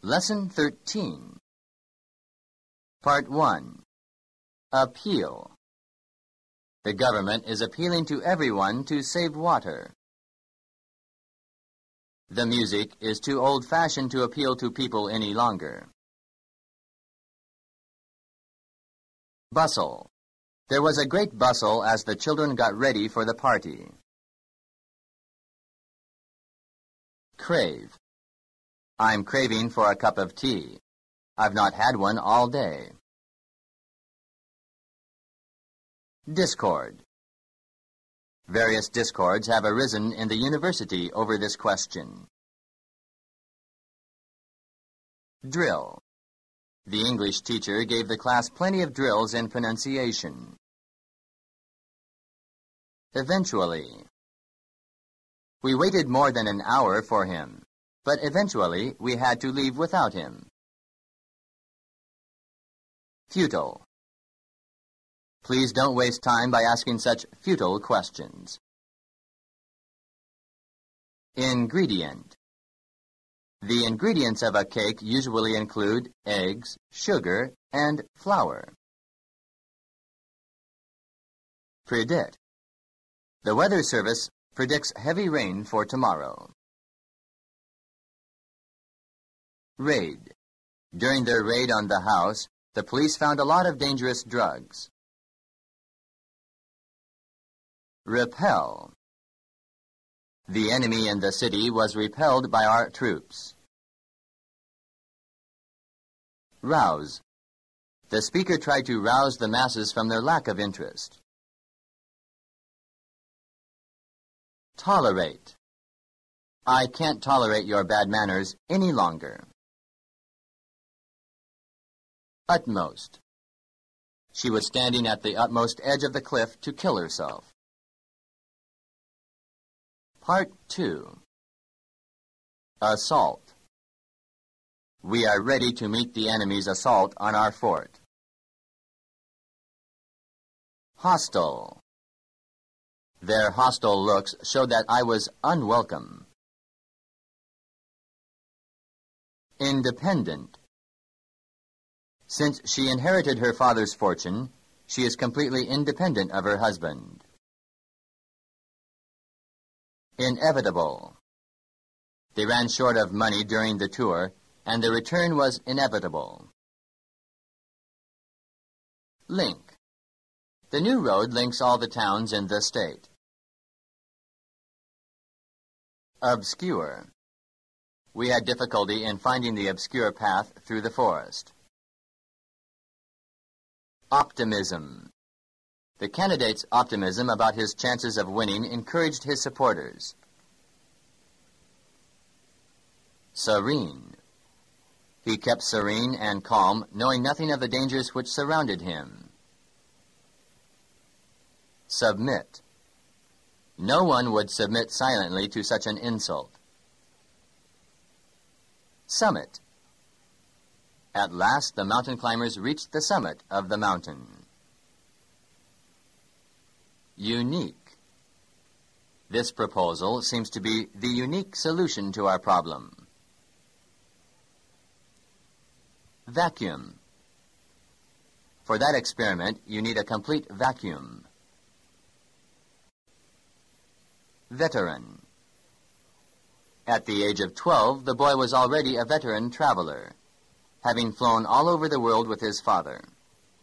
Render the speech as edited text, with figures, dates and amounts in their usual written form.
Lesson 13. Part 1. Appeal. The government is appealing to everyone to save water. The music is too old-fashioned to appeal to people any longer. Bustle. There was a great bustle as the children got ready for the party. Crave. I'm craving for a cup of tea. I've not had one all day. Discord. Various discords have arisen in the university over this question. Drill. The English teacher gave the class plenty of drills in pronunciation. Eventually. We waited more than an hour for him, but eventually we had to leave without him. Futile. Please don't waste time by asking such futile questions. Ingredient. The ingredients of a cake usually include eggs, sugar, and flour. Predict. The Weather Service predicts heavy rain for tomorrow. Raid. During their raid on the house, the police found a lot of dangerous drugs. Repel. The enemy in the city was repelled by our troops. Rouse. The speaker tried to rouse the masses from their lack of interest. Tolerate. I can't tolerate your bad manners any longer. Utmost. She was standing at the utmost edge of the cliff to kill herself. Part 2. Assault. We are ready to meet the enemy's assault on our fort. Hostile. Their hostile looks showed that I was unwelcome. Independent. Since she inherited her father's fortune, she is completely independent of her husband. Inevitable. They ran short of money during the tour, and the return was inevitable. Link. The new road links all the towns in the state. Obscure. We had difficulty in finding the obscure path through the forest. Optimism. The candidate's optimism about his chances of winning encouraged his supporters. Serene. He kept serene and calm, knowing nothing of the dangers which surrounded him. Submit. No one would submit silently to such an insult. Summit. At last the mountain climbers reached the summit of the mountain. Unique. This proposal seems to be the unique solution to our problem. Vacuum. For that experiment, you need a complete vacuum. Veteran. At the age of 12, the boy was already a veteran traveler, having flown all over the world with his father.